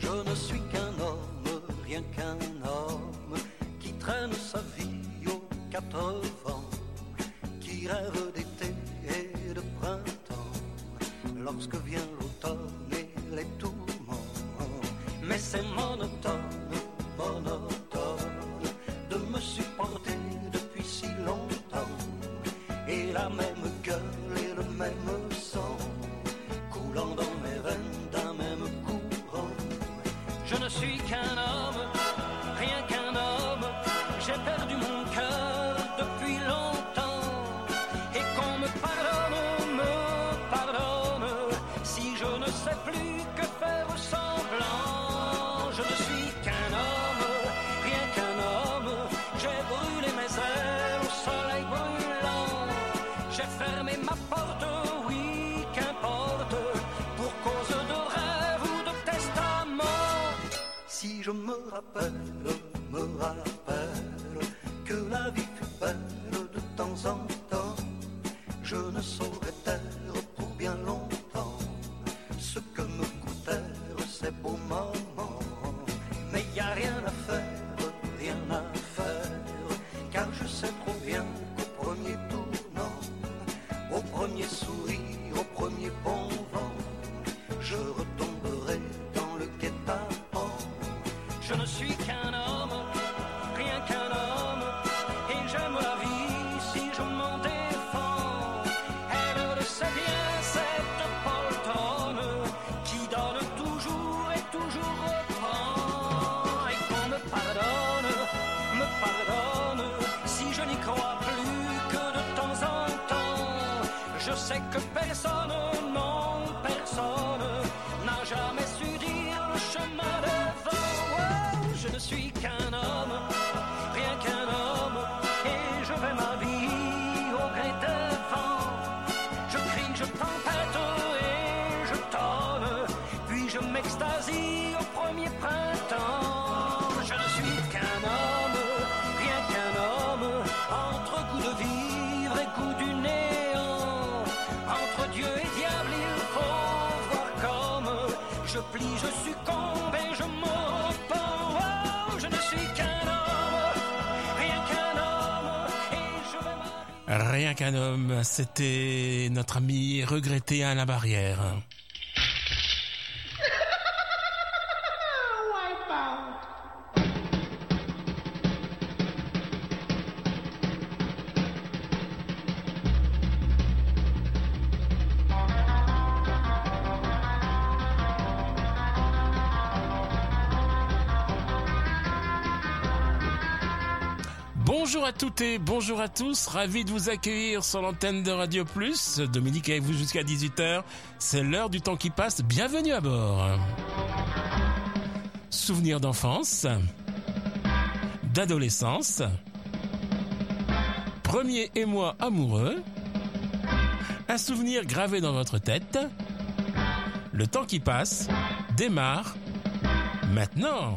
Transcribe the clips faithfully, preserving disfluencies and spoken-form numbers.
Je ne suis qu'un homme, rien qu'un homme, qui traîne sa vie aux quatre vents, qui rêve d'été et de printemps, lorsque vient l'automne et les tourments. Mais c'est monotone, monotone, de me supporter depuis si longtemps, et la même gueule et le même sang, coulant dans mes veines d'un même courant. Je ne suis qu'un homme, rien qu'un homme, j'ai perdu mon cœur depuis longtemps, et qu'on me pardonne, me pardonne, si je ne sais plus que faire semblant. Je ne suis qu'un homme, rien qu'un homme, j'ai brûlé mes ailes au soleil brûlant, j'ai fermé ma porte, oui, qu'importe, pour cause de rêve ou de testament. Si je me rappelle, me rappelle que la vie fut belle de temps en temps, je ne saurais taire pour bien longtemps ce que me coûtèrent ces beaux moments. Mais y a rien à faire, rien à faire, car je sais trop bien qu'au premier tournant, au premier sourire, au premier bon vent, je retomberai dans le guet-apens. Je ne suis qu'un homme, rien qu'un homme, et j'aime la vie si je m'en défends. Elle le sait bien, cette poltronne, qui donne toujours et toujours reprend. Et qu'on me pardonne, me pardonne, si je n'y crois plus que de temps en temps. Je sais que personne, non personne, n'a jamais su dire le chemin devant. Oh, je ne suis qu'un homme, rien qu'un homme, et je vais ma vie au gré des vents. Je crie, je tempête et je tonne, puis je m'extasie au premier printemps. Je ne suis qu'un homme, rien qu'un homme, entre goût de vivre et goût du néant. Entre Dieu et diable, il faut voir comme je plie, je succombe et je me repens. Oh, je ne suis qu'un homme, rien qu'un homme, et je vais ma... Rien qu'un homme, c'était notre ami regretté Alain Barrière. Bonjour à toutes et bonjour à tous, ravi de vous accueillir sur l'antenne de Radio Plus. Dominique avec vous jusqu'à dix-huit heures, c'est l'heure du temps qui passe, bienvenue à bord. Souvenirs d'enfance, d'adolescence, premier émoi amoureux, un souvenir gravé dans votre tête, le temps qui passe démarre maintenant.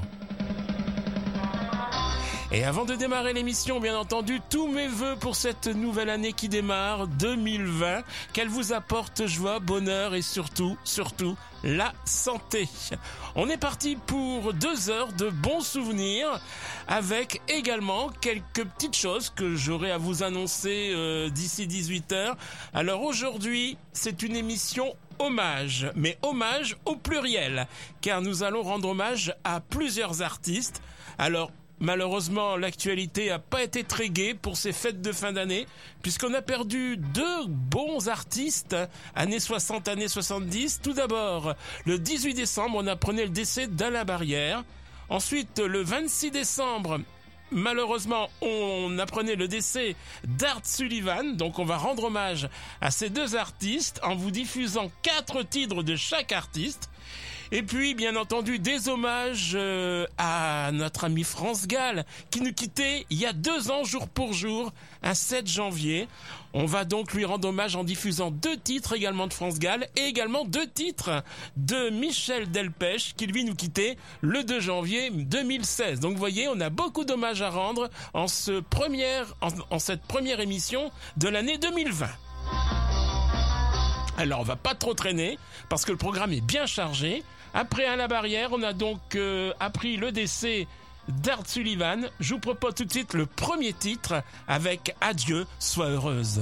Et avant de démarrer l'émission, bien entendu, tous mes vœux pour cette nouvelle année qui démarre, deux mille vingt, qu'elle vous apporte joie, bonheur et surtout, surtout, la santé. On est parti pour deux heures de bons souvenirs, avec également quelques petites choses que j'aurai à vous annoncer euh, d'ici dix-huit heures. Alors aujourd'hui, c'est une émission hommage, mais hommage au pluriel, car nous allons rendre hommage à plusieurs artistes. Alors, malheureusement, l'actualité n'a pas été très gaie pour ces fêtes de fin d'année, puisqu'on a perdu deux bons artistes, années soixante, années soixante-dix. Tout d'abord, le dix-huit décembre, on apprenait le décès d'Alain Barrière. Ensuite, le vingt-six décembre, malheureusement, on apprenait le décès d'Art Sullivan. Donc, on va rendre hommage à ces deux artistes en vous diffusant quatre titres de chaque artiste. Et puis, bien entendu, des hommages euh, à notre ami France Gall, qui nous quittait il y a deux ans, jour pour jour, un sept janvier. On va donc lui rendre hommage en diffusant deux titres également de France Gall, et également deux titres de Michel Delpech, qui lui nous quittait le deux janvier deux mille seize. Donc, vous voyez, on a beaucoup d'hommages à rendre en, ce première, en, en cette première émission de l'année deux mille vingt. Alors on va pas trop traîner parce que le programme est bien chargé. Après à la barrière, on a donc euh, appris le décès d'Art Sullivan. Je vous propose tout de suite le premier titre avec Adieu, sois heureuse.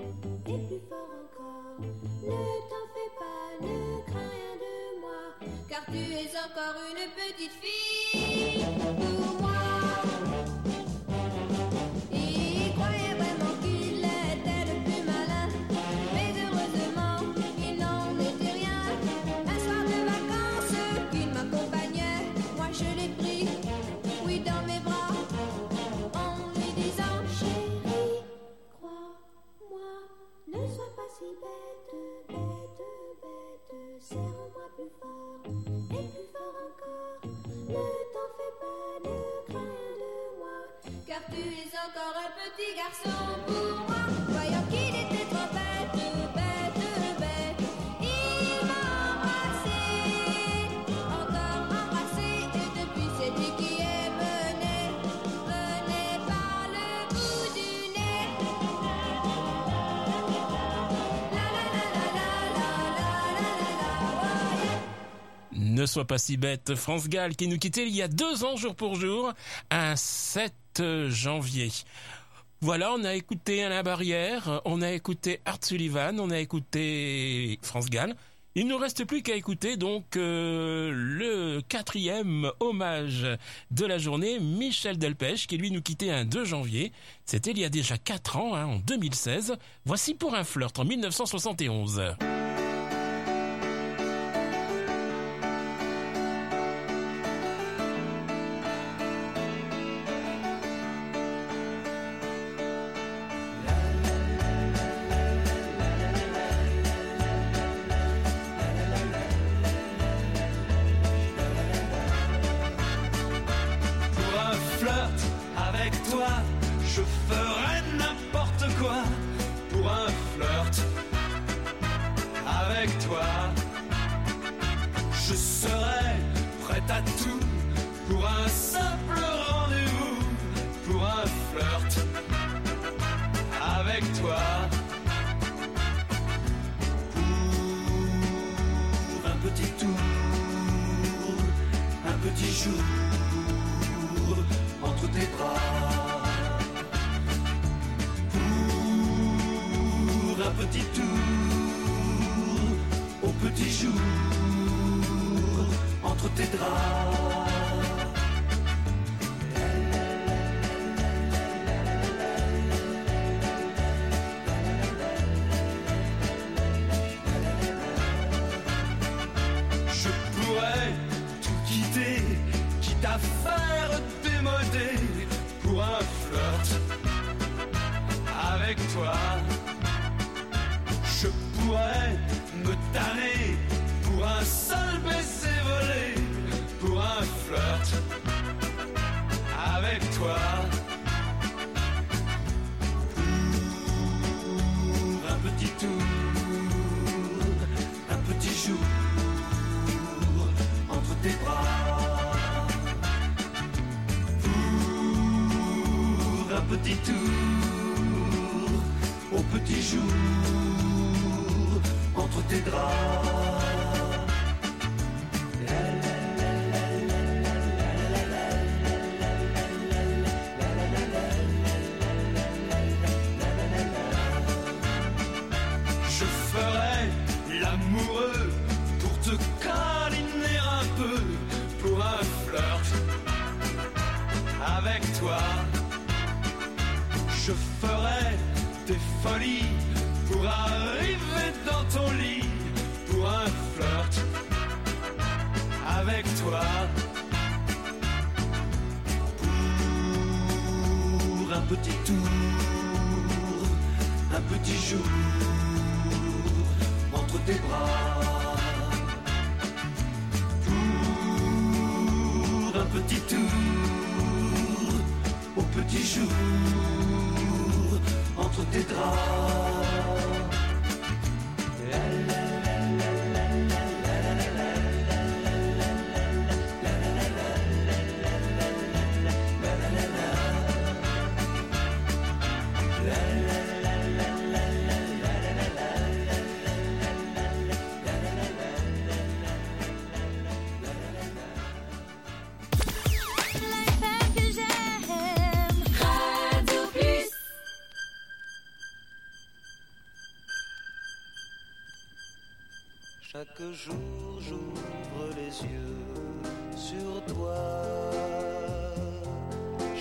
Car car tu es encore une petite fille pour moi. Il croyait vraiment qu'il était le plus malin, mais heureusement il n'en était rien. Un soir de vacances qu'il m'accompagnait, moi je l'ai pris, oui, dans mes bras, en lui disant chérie, crois-moi, ne sois pas si bête, bête, bête, serre-moi plus fort et plus fort encore. Ne t'en fais pas, ne crains rien de moi, car tu es encore un petit garçon pour moi. Voyant qu'il était trop bête, bête, bête, il m'a embrassé, encore embrassé, et depuis c'est lui qui est mené, mené par le bout du nez. La la la la la la la la la la, ouais. Ne sois pas si bête, France Gall qui nous quittait il y a deux ans jour pour jour, un sept janvier. Voilà, on a écouté Alain Barrière, on a écouté Art Sullivan, on a écouté France Gall. Il ne nous reste plus qu'à écouter donc euh, le quatrième hommage de la journée, Michel Delpech, qui lui nous quittait un deux janvier. C'était il y a déjà quatre ans, hein, en deux mille seize. Voici Pour un flirt en mille neuf cent soixante et onze.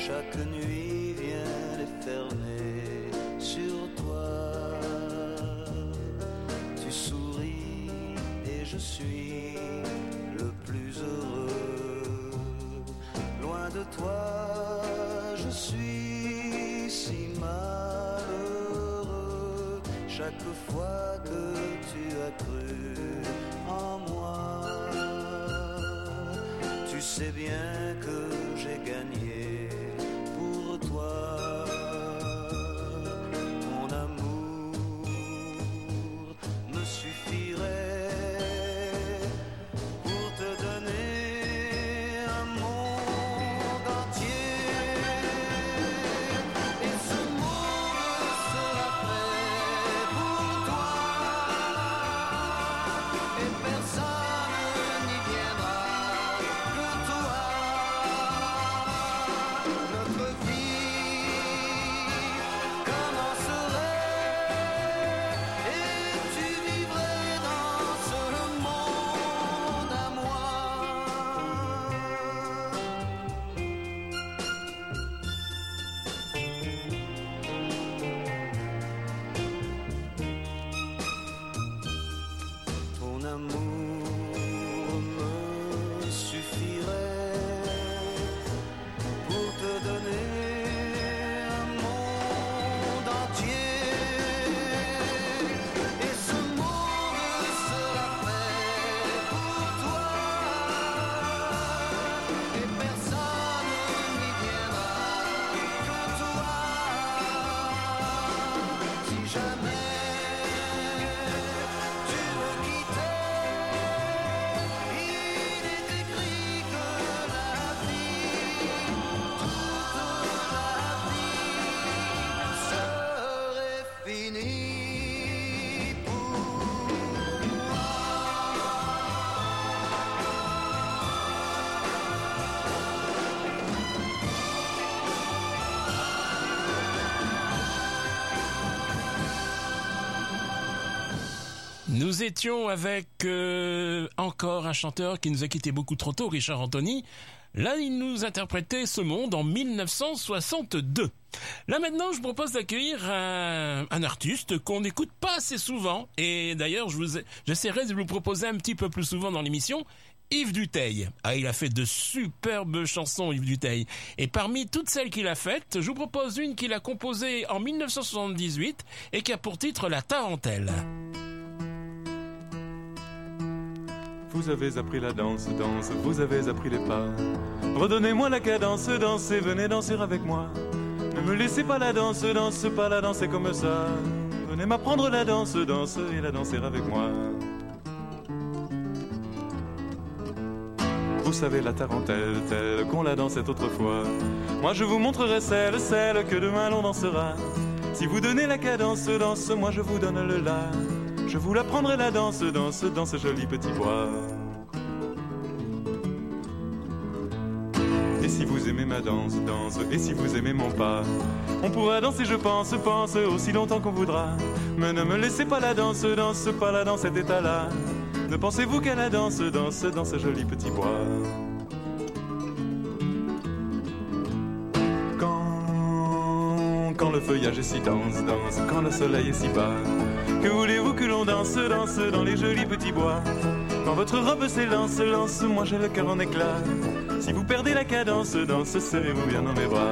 chaque nuit vient les fermer sur toi. Tu souris et je suis le plus heureux. Loin de toi, je suis si malheureux. Chaque fois que tu as cru en moi, tu sais bien que j'ai gagné pour toi. Mon amour me suffirait pour te donner un monde entier. Et ce monde sera fait pour toi. Et personne n'y viendra que toi. Notre vie commencerait et tu vivrais dans ce monde à moi. Ton amour me suffirait pour te donner un monde entier. Et ce monde sera fait pour toi. Et personne n'y viendra que toi. Si jamais tu me quittais, il est écrit que la vie, toute la vie serait finie pour moi. Nous étions avec euh, encore un chanteur qui nous a quitté beaucoup trop tôt, Richard Anthony. Là, il nous interprétait Ce Monde en dix-neuf cent soixante-deux. Là maintenant, je vous propose d'accueillir un, un artiste qu'on n'écoute pas assez souvent. Et d'ailleurs, je vous, j'essaierai de vous le proposer un petit peu plus souvent dans l'émission. Yves Dutheil. Ah, il a fait de superbes chansons, Yves Dutheil. Et parmi toutes celles qu'il a faites, je vous propose une qu'il a composée en dix-neuf cent soixante-dix-huit et qui a pour titre La Tarentelle. Vous avez appris la danse, danse, vous avez appris les pas. Redonnez-moi la cadence, dansez, venez danser avec moi. Ne me laissez pas la danse, danse, pas la danser comme ça. Venez m'apprendre la danse, danse, et la danser avec moi. Vous savez la tarentelle, telle qu'on la dansait autrefois. Moi je vous montrerai celle, celle que demain l'on dansera. Si vous donnez la cadence, danse, moi je vous donne le la. Je vous l'apprendrai la danse, danse, dans ce joli petit bois. Et si vous aimez ma danse, danse, et si vous aimez mon pas, on pourra danser, je pense, pense, aussi longtemps qu'on voudra. Mais ne me laissez pas la danse, danse, pas la dans cet état-là. Ne pensez-vous qu'à la danse, danse, dans ce joli petit bois. Quand, quand le feuillage est si dense, danse, quand le soleil est si bas, que voulez-vous que l'on danse, danse dans les jolis petits bois. Quand votre robe s'élance, lance, moi j'ai le cœur en éclat. Si vous perdez la cadence, danse, serrez-vous bien dans mes bras.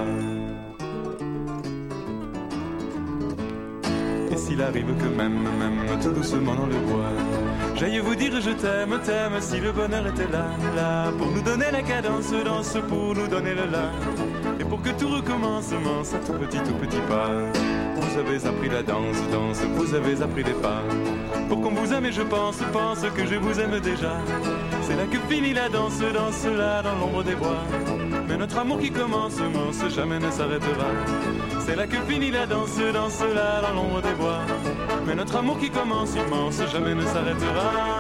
Et s'il arrive que même, même, tout doucement dans le bois, j'aille vous dire je t'aime, t'aime, si le bonheur était là, là, pour nous donner la cadence, danse, pour nous donner le là, et pour que tout recommence, commence à tout petit, tout petit pas. Vous avez appris la danse, danse, vous avez appris les pas. Pour qu'on vous aime et je pense, pense que je vous aime déjà. C'est là que finit la danse, danse là dans l'ombre des bois. Mais notre amour qui commence, commence, jamais ne s'arrêtera. C'est là que finit la danse, danse là dans l'ombre des bois. Mais notre amour qui commence, immense, jamais ne s'arrêtera.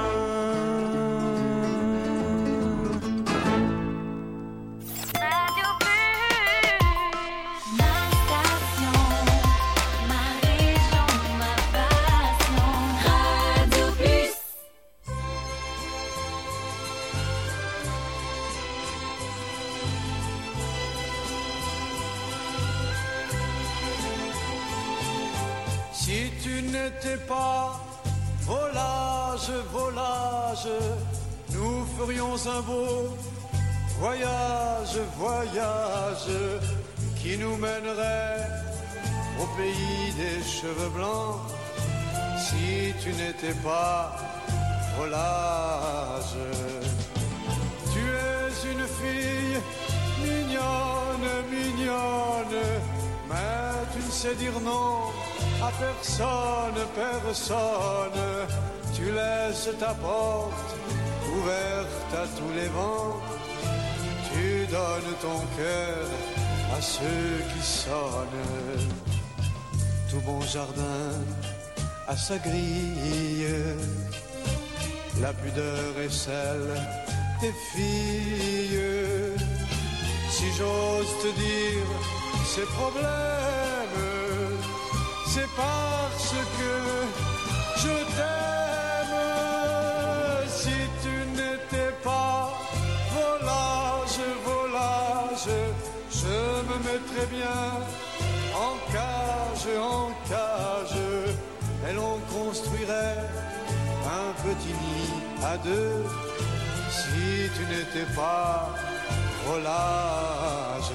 Si tu n'étais pas volage, volage, nous ferions un beau voyage, voyage qui nous mènerait au pays des cheveux blancs. Si tu n'étais pas volage, tu es une fille mignonne, mignonne, mais tu ne sais dire non à personne, personne. Tu laisses ta porte ouverte à tous les vents. Tu donnes ton cœur à ceux qui sonnent. Tout bon jardin a sa grille. La pudeur est celle des filles. Si j'ose te dire ces problèmes, c'est parce que je t'aime. Si tu n'étais pas volage, volage, je me mettrais bien en cage, en cage, et l'on construirait un petit nid à deux. Si tu n'étais pas volage.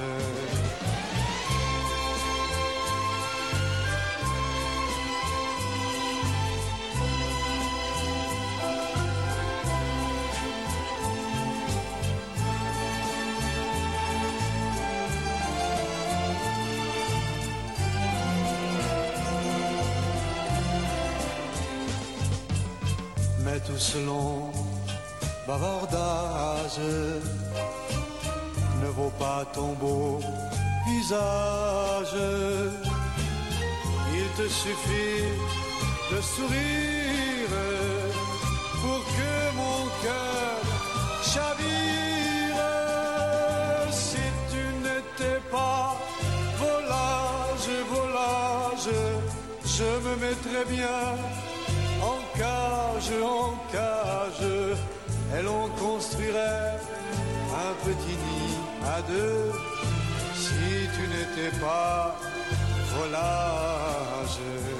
Mais tout selon bavardage ne vaut pas ton beau visage. Il te suffit de sourire pour que mon cœur chavire. Si tu n'étais pas volage, volage, je me mettrais bien en cage, en cage, et l'on construirait un petit nid à deux. Si tu n'étais pas volage.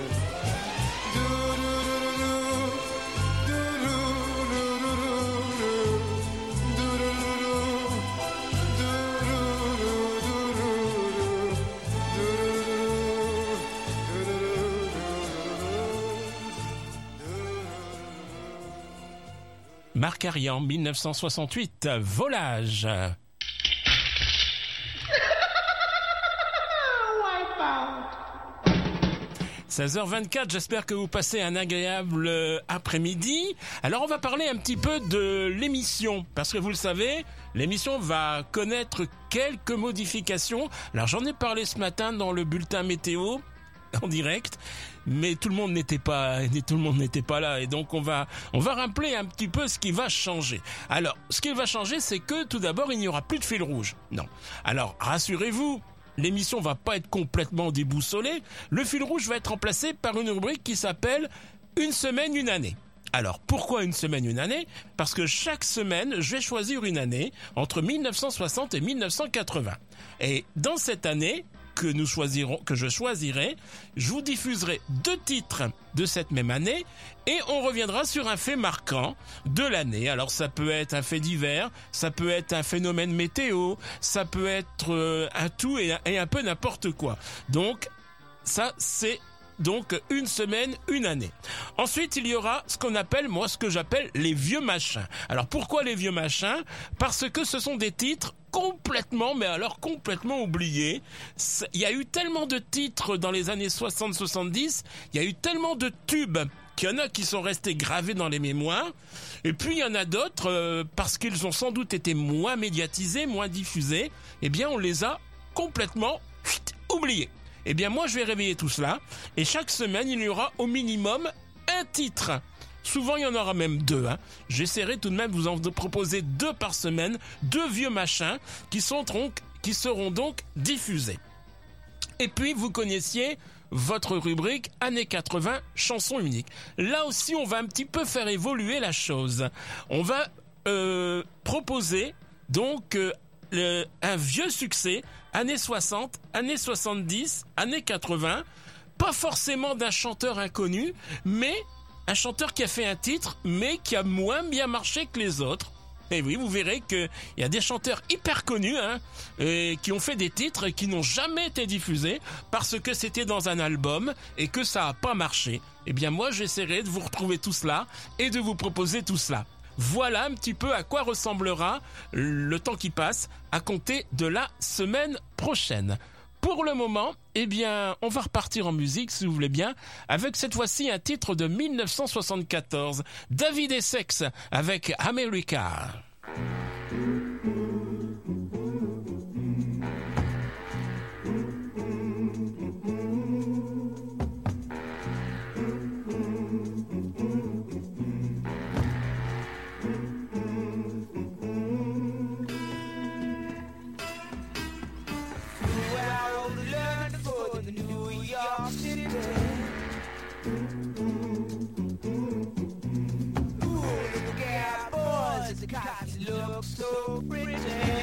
Marc Arian, dix-neuf cent soixante-huit, Volage. seize heures vingt-quatre, j'espère que vous passez un agréable après-midi. Alors on va parler un petit peu de l'émission, parce que vous le savez, l'émission va connaître quelques modifications. Alors j'en ai parlé ce matin dans le bulletin météo, en direct, mais tout le monde n'était pas, tout le monde n'était pas là, et donc on va, on va rappeler un petit peu ce qui va changer. Alors, ce qui va changer, c'est que tout d'abord, il n'y aura plus de fil rouge. Non. Alors, rassurez-vous, l'émission va pas être complètement déboussolée. Le fil rouge va être remplacé par une rubrique qui s'appelle Une semaine, une année. Alors, pourquoi une semaine, une année ? Parce que chaque semaine, je vais choisir une année entre mille neuf cent soixante et mille neuf cent quatre-vingts. Et dans cette année que nous choisirons, que je choisirai, je vous diffuserai deux titres de cette même année et on reviendra sur un fait marquant de l'année. Alors ça peut être un fait divers, ça peut être un phénomène météo, ça peut être euh, un tout et, et un peu n'importe quoi. Donc ça c'est donc une semaine, une année. Ensuite, il y aura ce qu'on appelle, moi, ce que j'appelle les vieux machins. Alors, pourquoi les vieux machins ? Parce que ce sont des titres complètement, mais alors complètement oubliés. Il y a eu tellement de titres dans les années soixante soixante-dix, il y a eu tellement de tubes qu'il y en a qui sont restés gravés dans les mémoires. Et puis, il y en a d'autres, euh, parce qu'ils ont sans doute été moins médiatisés, moins diffusés, eh bien, on les a complètement chut, oubliés. Eh bien, moi, je vais réveiller tout cela. Et chaque semaine, il y aura au minimum un titre. Souvent, il y en aura même deux. Hein. J'essaierai tout de même de vous en proposer deux par semaine, deux vieux machins qui, sont donc, qui seront donc diffusés. Et puis, vous connaissiez votre rubrique années quatre-vingts, chansons uniques. Là aussi, on va un petit peu faire évoluer la chose. On va euh, proposer donc euh, le, un vieux succès, années soixante, années soixante-dix, années quatre-vingts, pas forcément d'un chanteur inconnu, mais un chanteur qui a fait un titre, mais qui a moins bien marché que les autres. Et oui, vous verrez qu'il y a des chanteurs hyper connus hein, et qui ont fait des titres et qui n'ont jamais été diffusés parce que c'était dans un album et que ça n'a pas marché. Eh bien moi, j'essaierai de vous retrouver tout cela et de vous proposer tout cela. Voilà un petit peu à quoi ressemblera le temps qui passe à compter de la semaine prochaine. Pour le moment, eh bien, on va repartir en musique, si vous voulez bien, avec cette fois-ci un titre de dix-neuf cent soixante-quatorze, David Essex avec America. So pretty.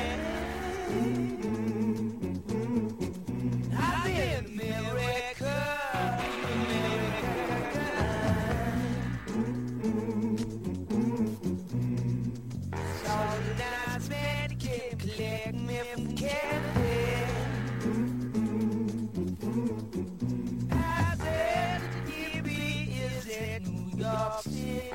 I've been America, America. Saw the nice man came collect me from Canada. I said the D B is in New York City.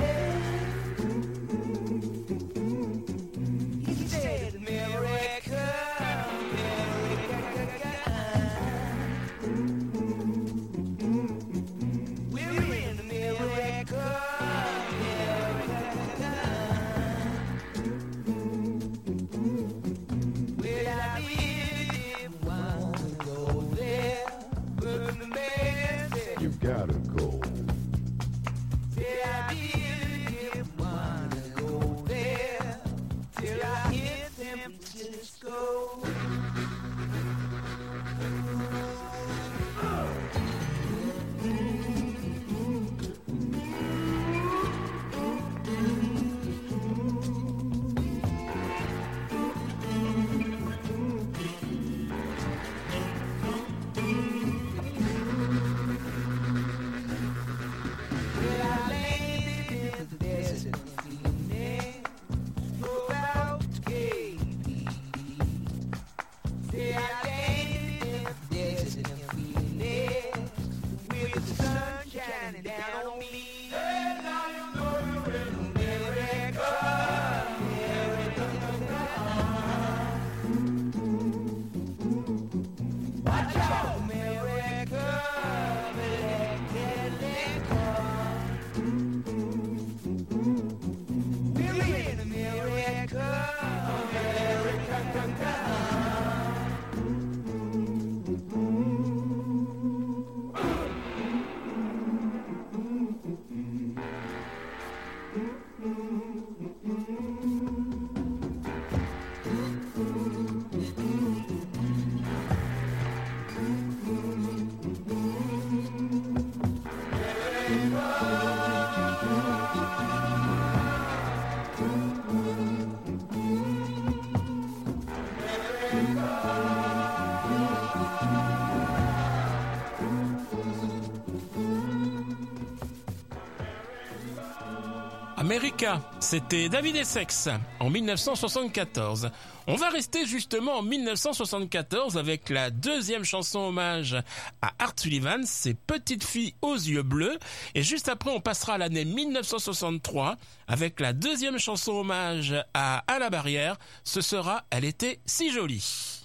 America, c'était David Essex en dix-neuf cent soixante-quatorze. On va rester justement en dix-neuf cent soixante-quatorze avec la deuxième chanson hommage à Art Sullivan, c'est Petite fille aux yeux bleus. Et juste après, on passera à l'année dix-neuf cent soixante-trois avec la deuxième chanson hommage à À la barrière. Ce sera Elle était si jolie.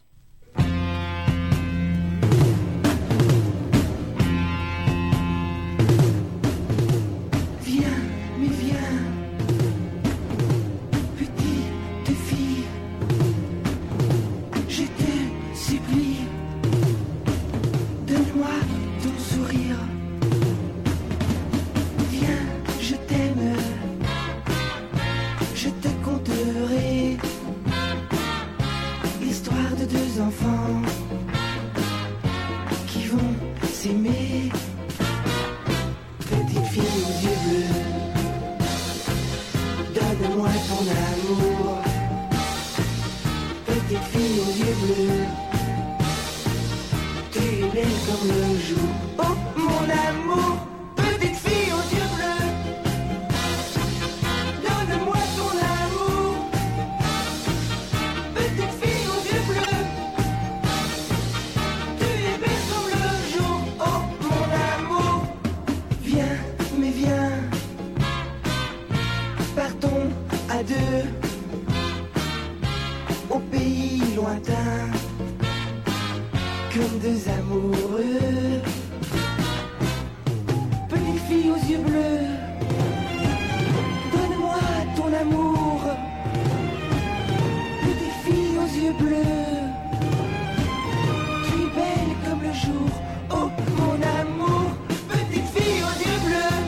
Enfants qui vont s'aimer. Petite fille aux yeux bleus, donne-moi ton amour. Petite fille aux yeux bleus, tu es belle comme le jour. Oh, comme deux amoureux. Petite fille aux yeux bleus, donne-moi ton amour. Petite fille aux yeux bleus, tu es belle comme le jour. Oh mon amour, petite fille aux yeux bleus,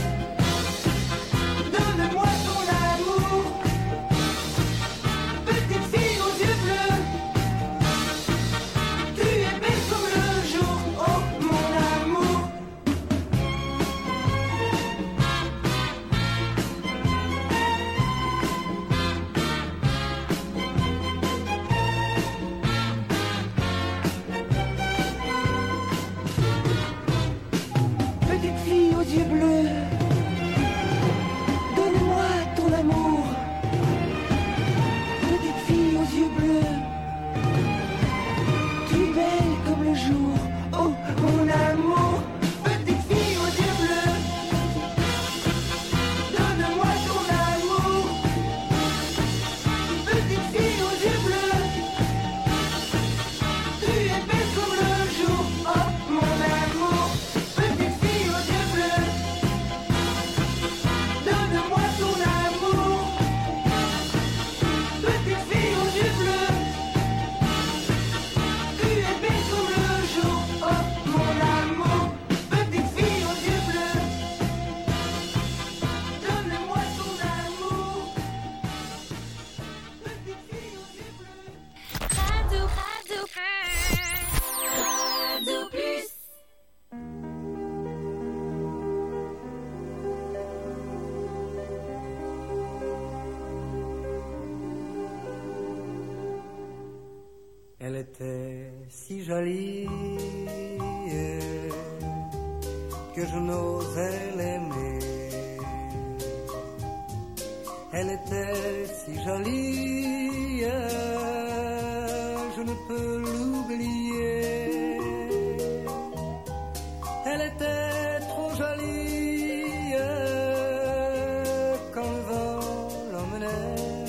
donne-moi ton amour. Petite fille aux yeux bleus, tu es belle comme le jour. Oh mon amour. Petite fille aux yeux bleus, donne-moi ton amour. Petite fille aux yeux bleus, tu es belle comme le jour. Oh mon amour. Petite fille aux yeux bleus, donne-moi ton amour. Petite fille aux yeux bleus, tu es belle comme le jour. Oh mon amour. Petite fille aux yeux bleus, donne-moi ton amour. Petite fille aux yeux bleus, tu es belle comme le jour. Oh mon amour. Petite fille aux yeux bleus, donne-moi ton amour. Petite fille aux yeux bleus. Radio, radio, Radio Plus. Elle était si jolie que je n'osais l'aimer. Elle était si jolie, je ne peux l'oublier. Elle était trop jolie quand le vent l'emmenait.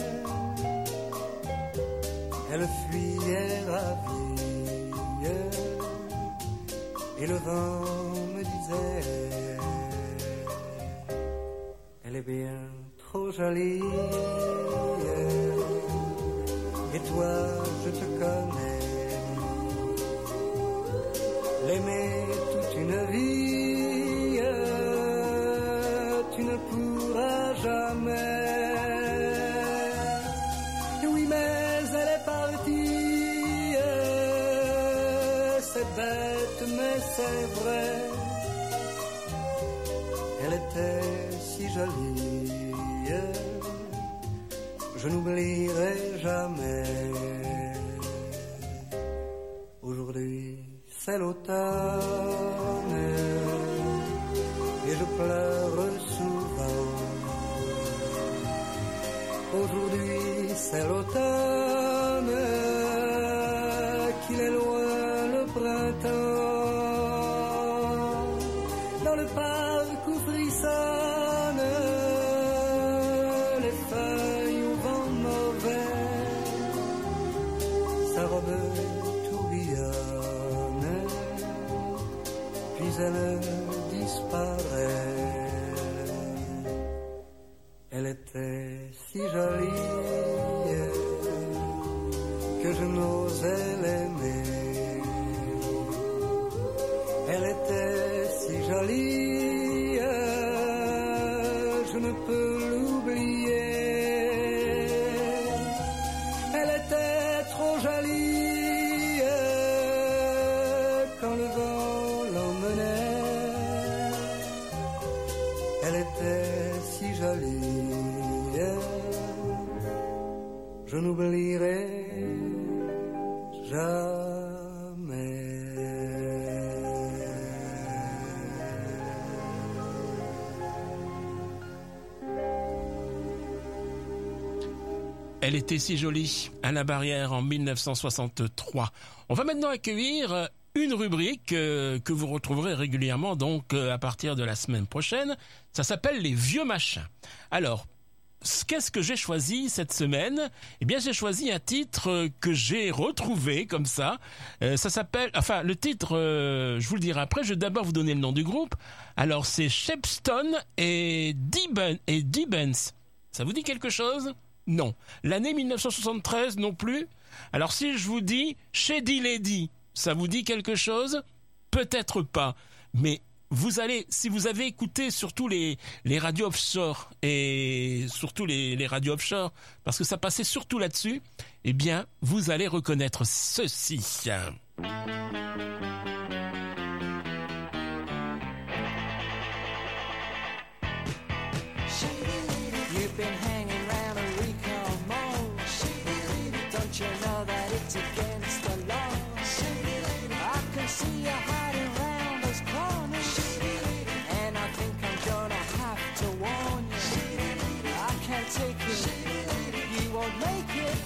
Elle fuyait ravie et le vent me disait: elle est bien trop jolie. Et toi, je te connais. L'aimer toute une vie, tu ne pourras jamais. Oui, mais elle est partie. C'est bête, mais c'est vrai. Elle était si jolie, je n'oublierai jamais. Aujourd'hui, c'est l'automne et je pleure souvent. Aujourd'hui, c'est l'automne, qu'il est loin le printemps. Dans le parc où frissonnent les feuilles au vent mauvais, sa robe tourbillonne, puis elle disparaît. Elle était si jolie que je n'osais l'aimer. Elle était si jolie, je ne peux l'oublier. Elle était trop jolie quand le vent l'emmenait. Elle était si jolie, je n'oublierai jamais. Elle était si jolie, Anna Barrière en mille neuf cent soixante-trois. On va maintenant accueillir une rubrique euh, que vous retrouverez régulièrement donc euh, à partir de la semaine prochaine. Ça s'appelle les vieux machins. Alors, qu'est-ce que j'ai choisi cette semaine ? Eh bien, j'ai choisi un titre que j'ai retrouvé comme ça. Euh, ça s'appelle... Enfin, le titre, euh, je vous le dirai après. Je vais d'abord vous donner le nom du groupe. Alors, c'est Shepstone et Deben, et Debens. Ça vous dit quelque chose ? Non. L'année dix-neuf cent soixante-treize non plus ? Alors, si je vous dis Shady Lady, ça vous dit quelque chose ? Peut-être pas. Mais... Vous allez, si vous avez écouté surtout les, les radios offshore et surtout les, les radios offshore, parce que ça passait surtout là-dessus, eh bien, vous allez reconnaître ceci. You've been hanging round a recall mall. Don't you know that it's against the law? I can see you hiding round those corners, and I think I'm gonna have to warn you. I can't take it, you won't make it.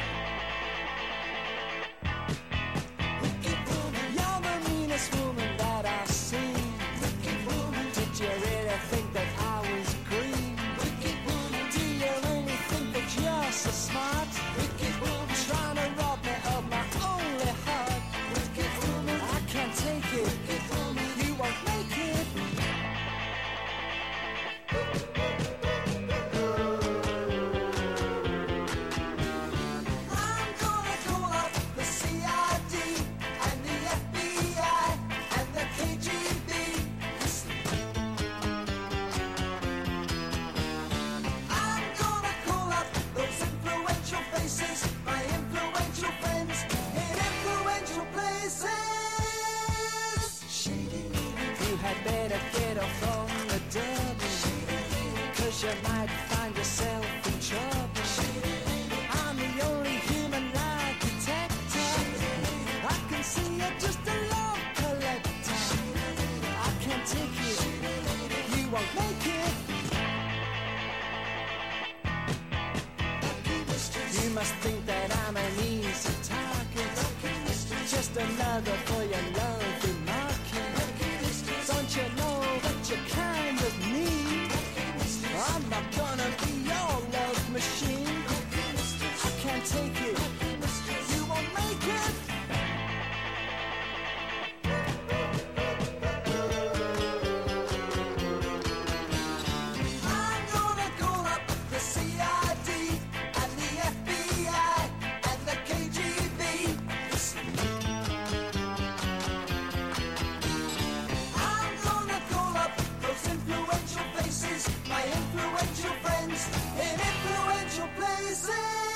You're the meanest woman that I've seen. Did you really think that I was green? Do you really think that you're so smart? Trying to rob me of my only heart. I can't take it, you won't make it. I'm gonna call up the C I D and the F B I and the K G B. I'm gonna call up those influential faces, my influential friends in influential places. You had better get off on the double, cause you might find yourself in trouble. I'm the only human lie detector. I can see you're just a love collector. I can't take it, you won't make it. You must think that I'm an easy target, just another for your loving market. Don't you know that you kind of need? I'm not gonna be your love machine. I can't take it, you won't make it. I'm gonna call up the C I D and the F B I and the K G B. I'm gonna call up those influential faces, my influential friends in influential places.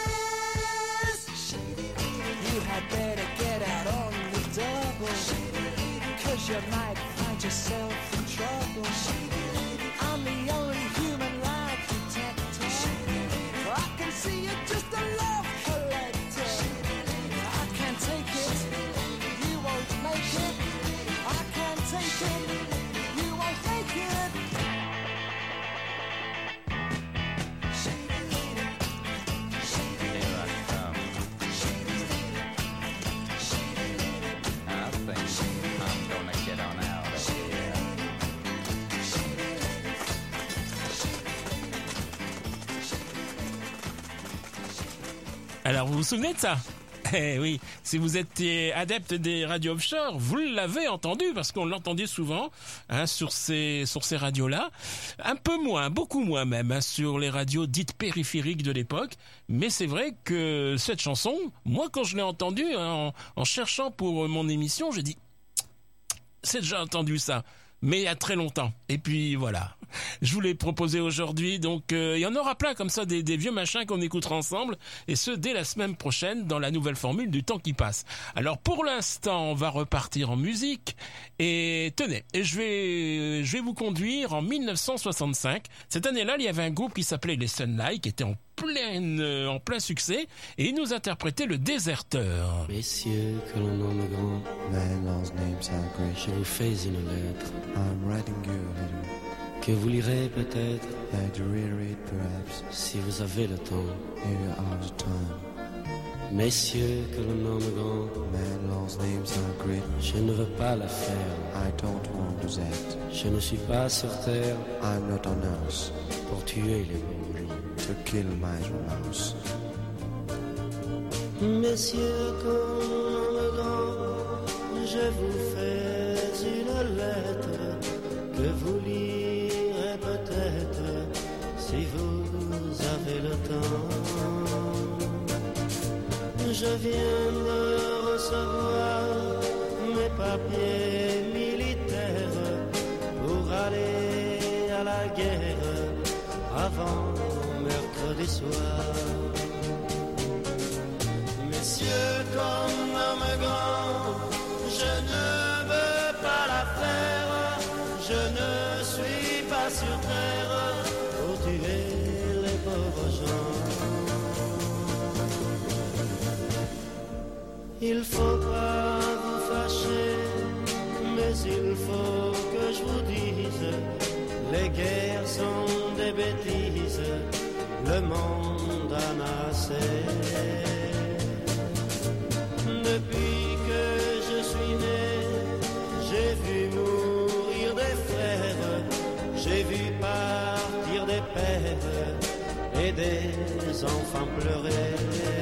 You had better get out on the double, cause you might find yourself in trouble. I'm the only human lie detector. I can see you're just a love collector. I can't take it, you won't make it. I can't take it, you won't make it. Here I come. I think I'm gonna get on out of here. Alors, vous vous souvenez de ça ? Eh oui, si vous étiez adepte des radios offshore, vous l'avez entendu, parce qu'on l'entendait souvent hein, sur ces sur ces radios-là. Un peu moins, beaucoup moins même, hein, sur les radios dites périphériques de l'époque. Mais c'est vrai que cette chanson, moi quand je l'ai entendue, hein, en, en cherchant pour mon émission, j'ai dit, c'est déjà entendu ça. Mais il y a très longtemps. Et puis voilà, je vous l'ai proposé aujourd'hui. Donc euh, il y en aura plein comme ça, des, des vieux machins qu'on écoutera ensemble. Et ce, dès la semaine prochaine, dans la nouvelle formule du temps qui passe. Alors pour l'instant, on va repartir en musique. Et tenez, et je vais, je vais vous conduire en mille neuf cent soixante-cinq. Cette année-là, il y avait un groupe qui s'appelait les Sunlight, qui était en plein, euh, en plein succès. Et ils nous interprétaient le Déserteur. Messieurs, que l'on nomme grand, Man, those names are great. je vous fais une lettre I'm writing you a letter que vous lirez peut-être that you read perhaps. si vous avez le temps. Here you are the time. Messieurs, que l'on nomme grand, Man, those names are great. je ne veux pas la faire. I don't want to do that. Je ne suis pas sur terre I'm not on earth pour tuer les bons jours. to kill my romance. Messieurs, comme homme grand, je vous fais une lettre que vous lirez peut-être si vous avez le temps. Je viens de recevoir mes papiers militaires pour aller à la guerre avant mercredi soir. Messieurs, comme homme grand, je ne veux pas la faire, je ne suis pas sur terre pour tuer les pauvres gens. Il faut pas vous fâcher, mais il faut que je vous dise, les guerres sont des bêtises, le monde en a assez. Depuis que je suis né, j'ai vu mourir des frères, j'ai vu partir des pères et des enfants pleurer.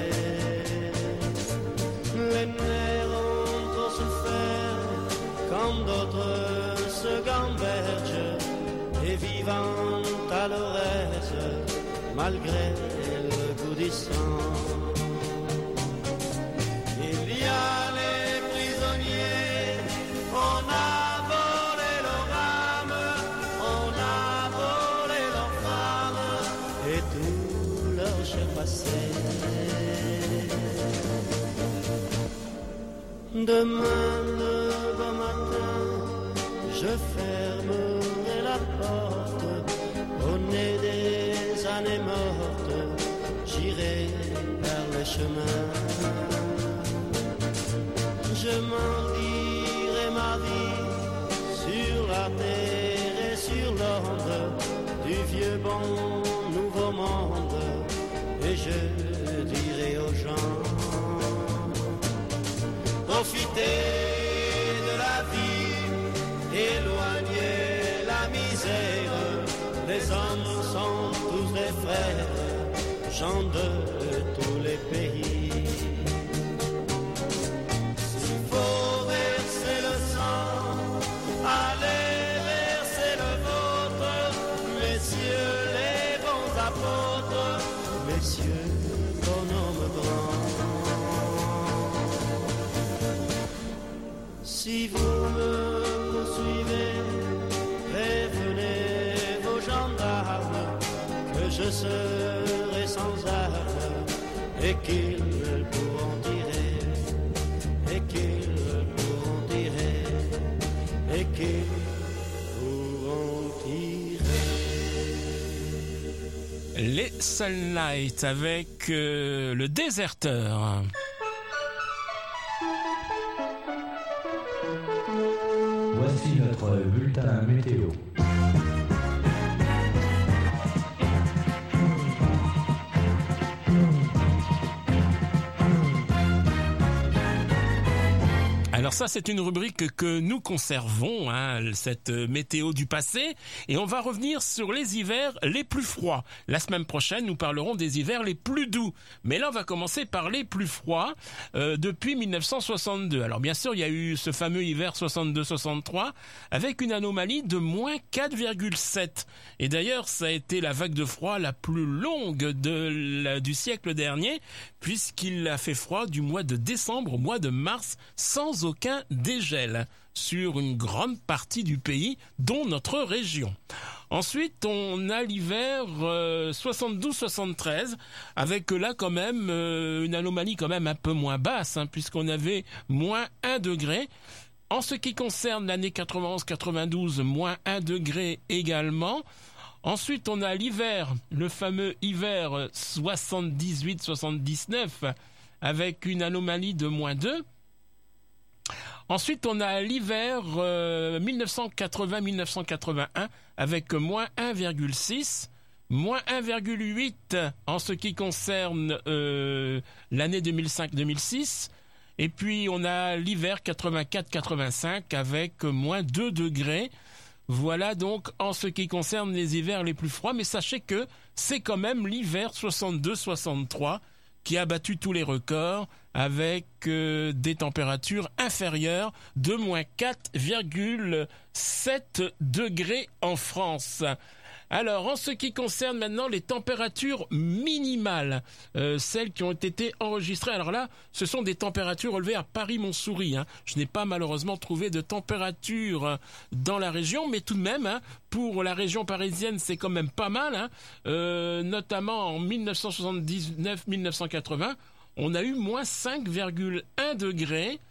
Les nerfs ont trop souffert quand d'autres se gambergent et vivant à l'oresse malgré le goût du sang. Il y a les prisonniers, on a volé leurs âmes, on a volé leurs femmes et tout leur cher passé. Demain, le bon matin, je fermerai la porte au nez des années mortes, j'irai vers le chemin. Je m'en dirai ma vie sur la terre et sur l'onde du vieux bon nouveau monde, et je dirai aux gens: profitez de la vie, éloignez la misère, les hommes sont tous des frères, gens de tous les pays. S'il faut verser le sang, allez verser le vôtre, messieurs les bons apôtres, messieurs bonhommes grands. Si vous me poursuivez, prévenez vos gendarmes que je serai sans armes et qu'ils pourront tirer, et qu'ils pourront tirer, et qu'ils pourront tirer. Les Sunlight avec euh, le Déserteur. Voici notre bulletin météo. Alors ça, c'est une rubrique que nous conservons, hein, cette météo du passé, et on va revenir sur les hivers les plus froids. La semaine prochaine, nous parlerons des hivers les plus doux. Mais là, on va commencer par les plus froids euh, depuis mille neuf cent soixante-deux. Alors bien sûr, il y a eu ce fameux hiver soixante-deux soixante-trois avec une anomalie de moins quatre virgule sept. Et d'ailleurs, ça a été la vague de froid la plus longue de la, du siècle dernier, puisqu'il a fait froid du mois de décembre au mois de mars sans aucun dégel sur une grande partie du pays, dont notre région. Ensuite, on a l'hiver euh, soixante-douze soixante-treize, avec là quand même euh, une anomalie quand même un peu moins basse, hein, puisqu'on avait moins un degré. En ce qui concerne l'année quatre-vingt-onze quatre-vingt-douze, moins un degré également. Ensuite, on a l'hiver, le fameux hiver soixante-dix-huit soixante-dix-neuf, avec une anomalie de moins deux. Ensuite, on a l'hiver euh, mille neuf cent quatre-vingts mille neuf cent quatre-vingt-un avec moins un virgule six, moins un virgule huit en ce qui concerne euh, l'année deux mille cinq deux mille six. Et puis, on a l'hiver quatre-vingt-quatre quatre-vingt-cinq avec moins deux degrés. Voilà donc en ce qui concerne les hivers les plus froids, mais sachez que c'est quand même l'hiver soixante-deux soixante-trois qui a battu tous les records avec euh, des températures inférieures de moins quatre virgule sept degrés en France. Alors, en ce qui concerne maintenant les températures minimales, euh, celles qui ont été enregistrées, alors là, ce sont des températures relevées à Paris-Montsouris. Hein. Je n'ai pas malheureusement trouvé de température dans la région, mais tout de même, hein, pour la région parisienne, c'est quand même pas mal. Hein. Euh, notamment en dix-neuf cent soixante-dix-neuf dix-neuf cent quatre-vingts, on a eu moins cinq virgule un degrés.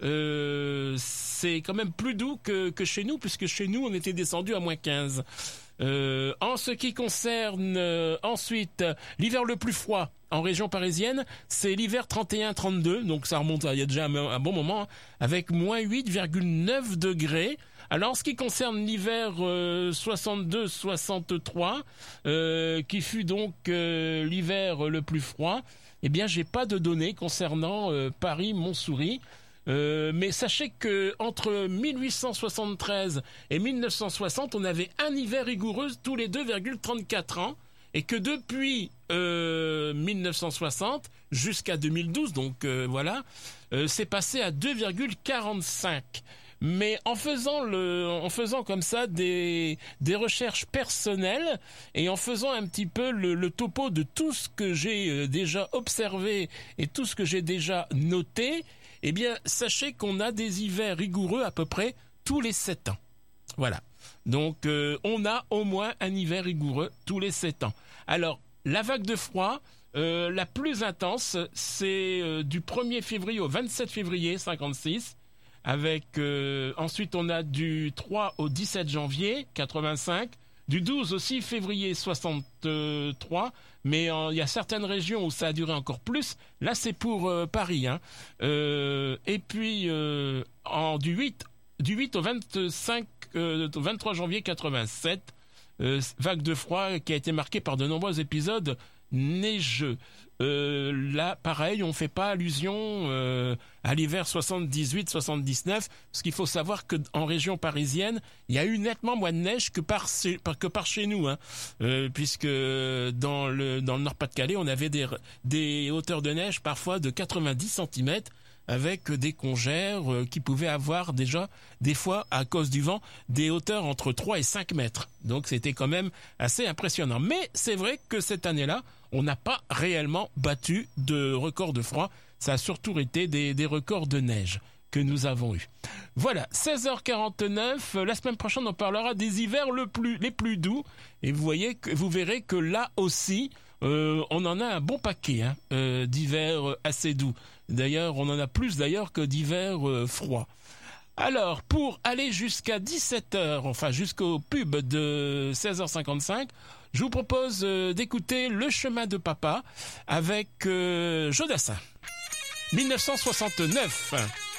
Euh, c'est quand même plus doux que, que chez nous, puisque chez nous, on était descendu à moins quinze. Euh, en ce qui concerne euh, ensuite l'hiver le plus froid en région parisienne, c'est l'hiver trente et un trente-deux, donc ça remonte à il y a déjà un, un bon moment, hein, avec moins huit virgule neuf degrés. Alors en ce qui concerne l'hiver euh, soixante-deux soixante-trois, euh, qui fut donc euh, l'hiver le plus froid, eh bien j'ai pas de données concernant euh, Paris-Montsouris. Euh, mais sachez que entre mille huit cent soixante-treize et mille neuf cent soixante, on avait un hiver rigoureux tous les deux virgule trente-quatre ans, et que depuis euh, mille neuf cent soixante jusqu'à deux mille douze, donc euh, voilà, euh, c'est passé à deux virgule quarante-cinq. Mais en faisant le, en faisant comme ça des des recherches personnelles et en faisant un petit peu le, le topo de tout ce que j'ai déjà observé et tout ce que j'ai déjà noté, eh bien, sachez qu'on a des hivers rigoureux à peu près tous les sept ans. Voilà. Donc, euh, on a au moins un hiver rigoureux tous les sept ans. Alors, la vague de froid, euh, la plus intense, c'est euh, du premier février au vingt-sept février cinquante-six. Avec euh, ensuite, on a du trois au dix-sept janvier quatre-vingt-cinq. Du douze au six février soixante-trois, mais il euh, y a certaines régions où ça a duré encore plus. Là, c'est pour euh, Paris. Hein. Euh, et puis, euh, en, du, huit, du huit au vingt-cinq, euh, au vingt-trois janvier quatre-vingt-sept, euh, vague de froid qui a été marquée par de nombreux épisodes neigeux. Euh, là, pareil, on fait pas allusion euh, à l'hiver soixante-dix-huit soixante-dix-neuf, parce qu'il faut savoir que en région parisienne, il y a eu nettement moins de neige que par que par chez nous, hein, euh, puisque dans le dans le Nord-Pas-de-Calais, on avait des des hauteurs de neige parfois de quatre-vingt-dix centimètres, avec des congères euh, qui pouvaient avoir déjà, des fois, à cause du vent, des hauteurs entre trois et cinq mètres. Donc c'était quand même assez impressionnant. Mais c'est vrai que cette année-là, on n'a pas réellement battu de record de froid. Ça a surtout été des, des records de neige que nous avons eu. Voilà, seize heures quarante-neuf. La semaine prochaine, on parlera des hivers le plus, les plus doux. Et vous voyez que, vous verrez que là aussi, euh, on en a un bon paquet, hein, euh, d'hivers assez doux. D'ailleurs, on en a plus d'ailleurs que d'hiver euh, froid. Alors, pour aller jusqu'à dix-sept heures, enfin jusqu'au pub de seize heures cinquante-cinq, je vous propose euh, d'écouter Le Chemin de Papa avec euh, Jodassin. dix-neuf cent soixante-neuf.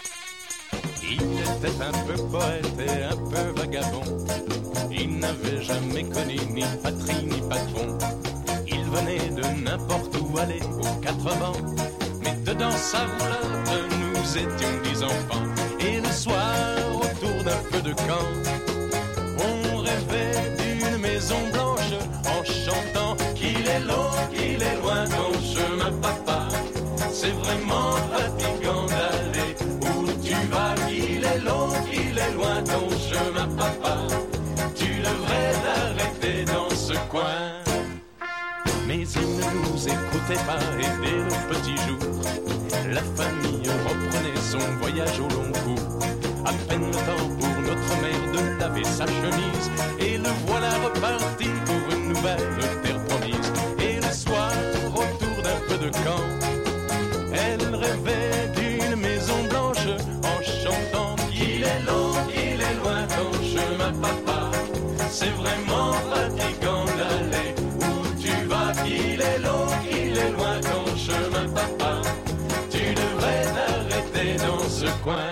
Il était un peu poète et un peu vagabond. Il n'avait jamais connu ni patrie ni patron. Il venait de n'importe où aller aux quatre vents. Mais dedans sa roulotte, nous étions dix enfants. Et le soir, autour d'un feu de camp, on rêvait d'une maison blanche en chantant qu'il est long, qu'il est loin ton chemin, papa. C'est vraiment fatigant d'aller où tu vas, qu'il est long, qu'il est loin ton chemin, papa. Tu devrais t'arrêter dans ce coin. Mais il ne nous écoutait pas et dès le petit jour, la famille reprenait son voyage au long cours. À peine le temps pour notre mère de laver sa chemise, et le voilà reparti pour une nouvelle terre promise. Et le soir, autour d'un feu de camp, elle rêvait d'une maison blanche en chantant qu'il est long, qu'il est loin ton chemin, papa. C'est vraiment fatigant d'aller où tu vas, qu'il est long, qu'il est loin ton chemin, papa. Tu devrais t'arrêter dans ce coin.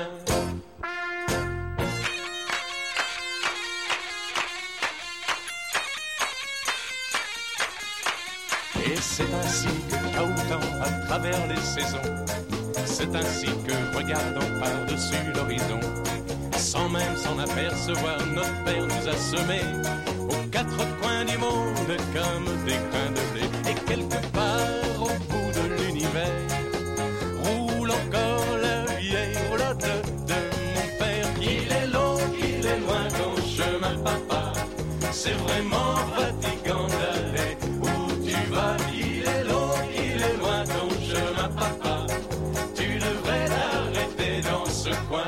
Et c'est ainsi que cahotant à travers les saisons, c'est ainsi que regardant par-dessus l'horizon, Sans même s'en apercevoir, notre père nous a semés aux quatre coins du monde comme des grains de blé. Et quelque part au bout de l'univers roule encore la vieille roulotte de mon père. Qu'il est long, qu'il est loin ton chemin, papa, c'est vraiment fatigant d'aller où tu vas. Il est long, il est loin ton chemin, papa, tu devrais t'arrêter dans ce coin.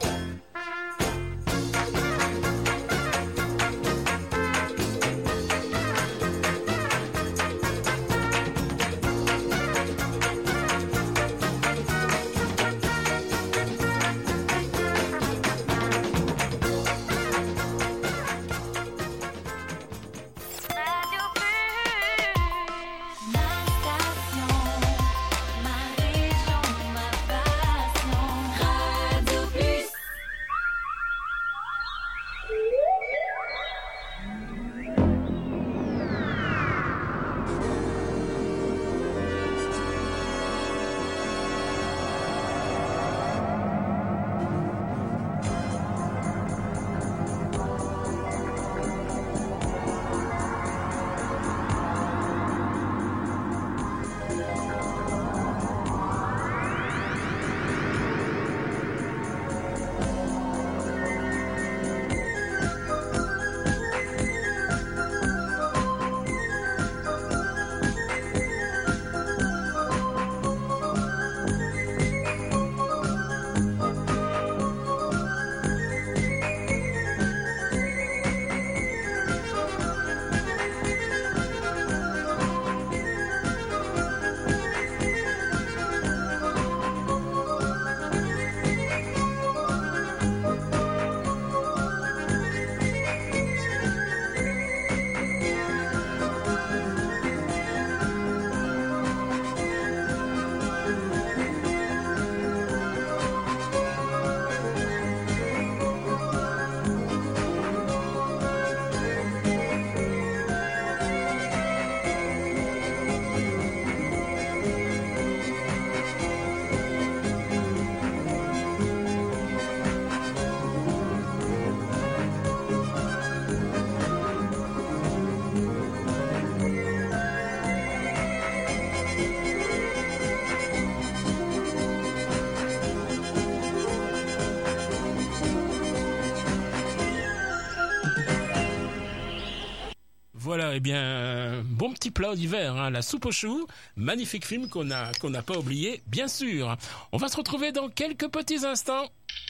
Voilà, eh bien, bon petit plat d'hiver, hein, la soupe aux choux, magnifique film qu'on a qu'on n'a pas oublié, bien sûr. On va se retrouver dans quelques petits instants.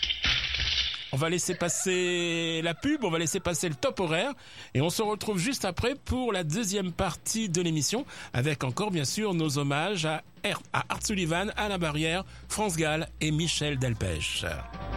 On va laisser passer la pub, on va laisser passer le top horaire et on se retrouve juste après pour la deuxième partie de l'émission avec encore bien sûr nos hommages à, à Art Sullivan, Alain Barrière, France Gall et Michel Delpech.